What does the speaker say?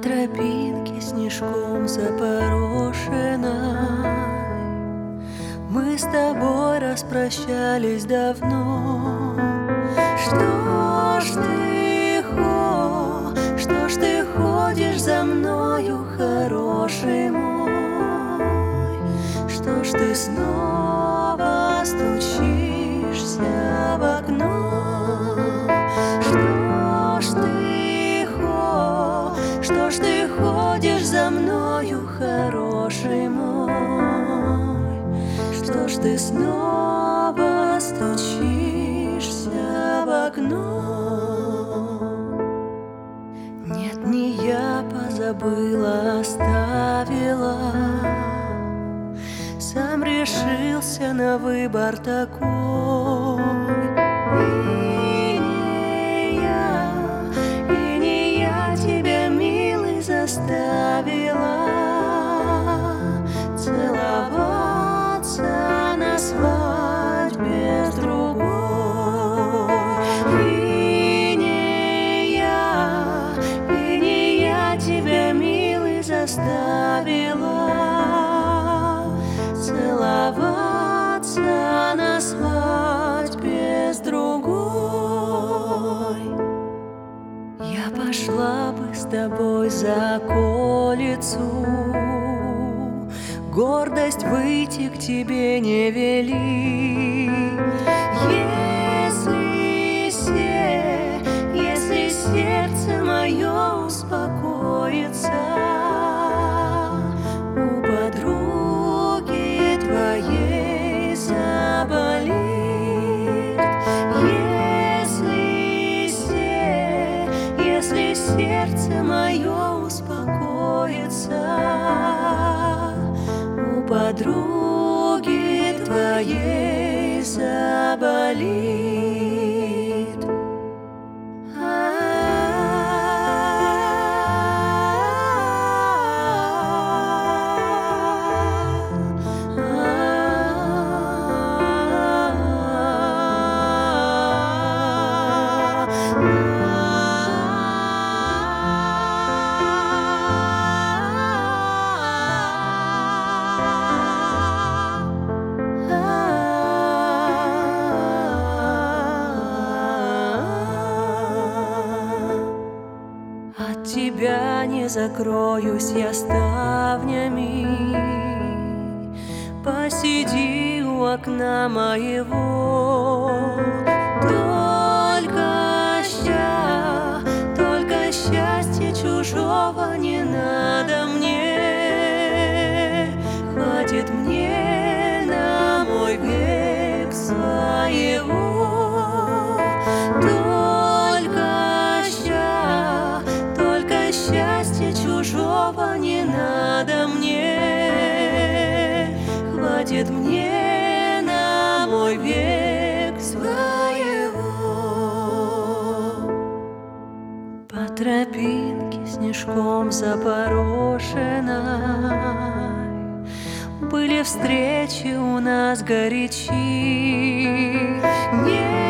тропинке снежком запорошенной мы с тобой распрощались давно. Что ж ты ходишь за мною, хороший мой? Что ж ты снова стучишься в окно? Что ж ты ходишь за мною, хороший мой? Что ж ты снова стучишься в окно? Нет, не я позабыла, оставила. Сам решился на выбор такой. И не я тебя, милый, заставила целоваться на свадьбе с другой. И не я тебя, милый, заставила целоваться на свадьбе с другой. Я пошла бы с тобой за околицу, гордость выйти к тебе не вели. Если сердце мое успокоится у подруги твоей заболит. Если сердце мое успокоится у подруги твоей заболит. От тебя не закроюсь я ставнями. Посиди у окна моего. Только счастья чужого не надо мне. Хватит мне на мой век своего. Счастья чужого не надо мне. Хватит мне на мой век своего. По тропинке снежком запорошенной были встречи у нас горячи.